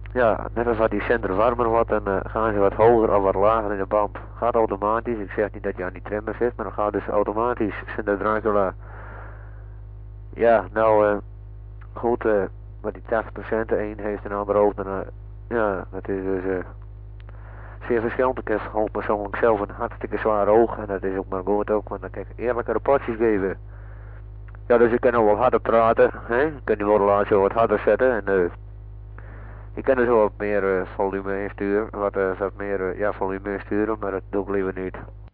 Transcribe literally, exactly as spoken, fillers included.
Ja, net als wat die center warmer wordt, dan uh, gaan ze wat hoger of wat lager in de band. Gaat automatisch, ik zeg niet dat je aan die trimmer zit, maar dan gaat dus automatisch Cinder Dracula. Ja, nou uh, goed, uh, maar die tachtig procent, de een heeft een ander ook, dan, uh, ja, dat is dus uh, zeer verschillend. Ik heb gewoon persoonlijk zelf een hartstikke zwaar oog en dat is ook maar goed ook, want dan kan ik eerlijke rapportjes geven. Ja, dus ik kan nog wat harder praten, hè? Ik kan die modulatie wat harder zetten en uh, ik kan er zo wat meer uh, volume insturen, wat, uh, wat meer uh, ja, volume insturen, maar dat doe ik liever niet.